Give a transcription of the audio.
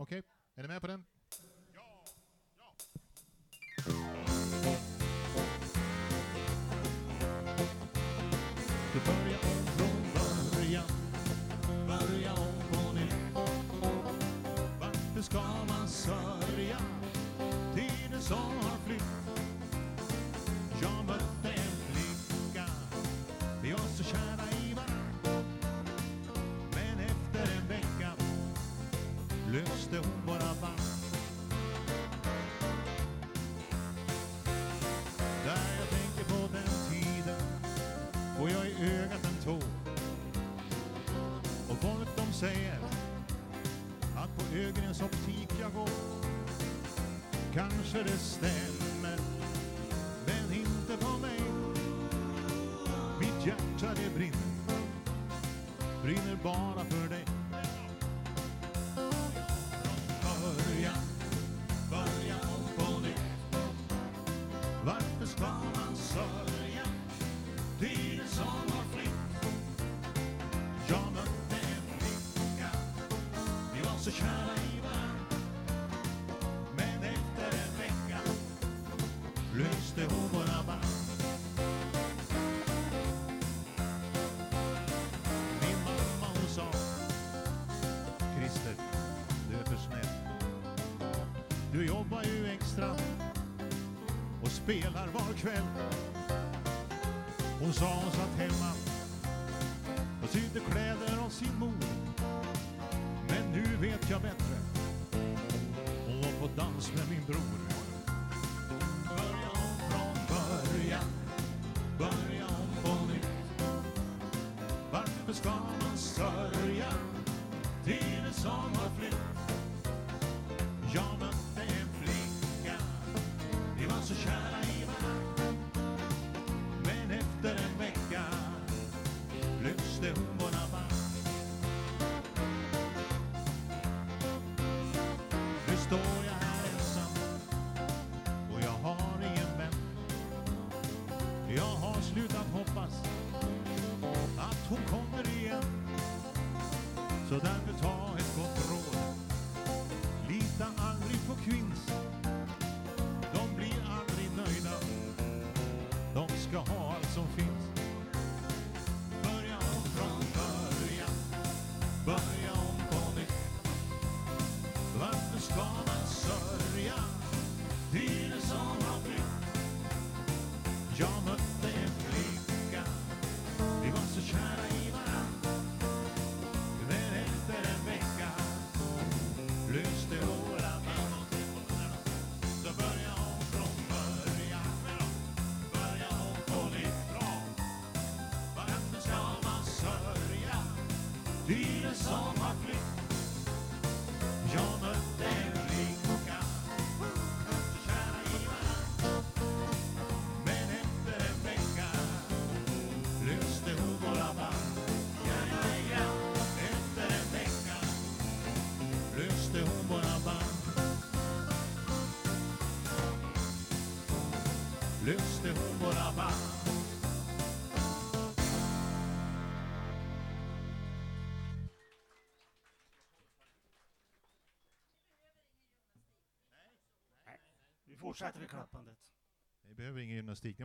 Okej, är ni med på den? Ja! Du börjar om från början, börja om på nytt. Varför ska man sörja tiden som har flytt? Jag mötte en flicka, vi var så kära i varann. Men efter en vecka löste hon våra band. Där jag tänker på den tiden får jag i ögat en tår. Och folk de säger att på Ögrens optik jag går. Kanske det stämmer, men inte på mig. Mitt hjärta det brinner bara för dig. Börja om på nytt. Varför ska man sörja tiden som har flytt? Jag mötte en flicka, vi var så kära i varann. Men efter en vecka löste hon våra band. Min mamma hon sa: Christer, du är för snäll. Du jobbar ju extra och spelar var kväll. Hon sa hon satt hemma och sydde kläder av sin mor. Men nu vet jag bättre, hon var på dans med min bror. Börja om från början, börja om på nytt. Varför ska man sörja tiden som har flytt? Jag mötte en flicka, vi var så kära i varann. Men efter en vecka löste hon våra band. Nu står jag här ensam och jag har ingen vän. Jag har slutat hoppas att hon kommer igen. Så därför ta ett gott råd: lita aldrig på kvinns. De blir aldrig nöjda, de ska ha allt som finns. Börja om från början, börja om på nytt. Varför ska man sörja tiden som har flytt? Jag mötte en flicka, vi var så kära i varann. Men efter en vecka löste våra band. Så börja om från början, börja om på nytt. Varför ska man sörja tiden som har flytt? Jag mötte en flicka, så kära i varann. Men efter en vecka löste hon våra band. Efter en vecka löste hon våra band. Löste hon våra band. Vi fortsätter med klappandet. Vi behöver ingen gymnastik.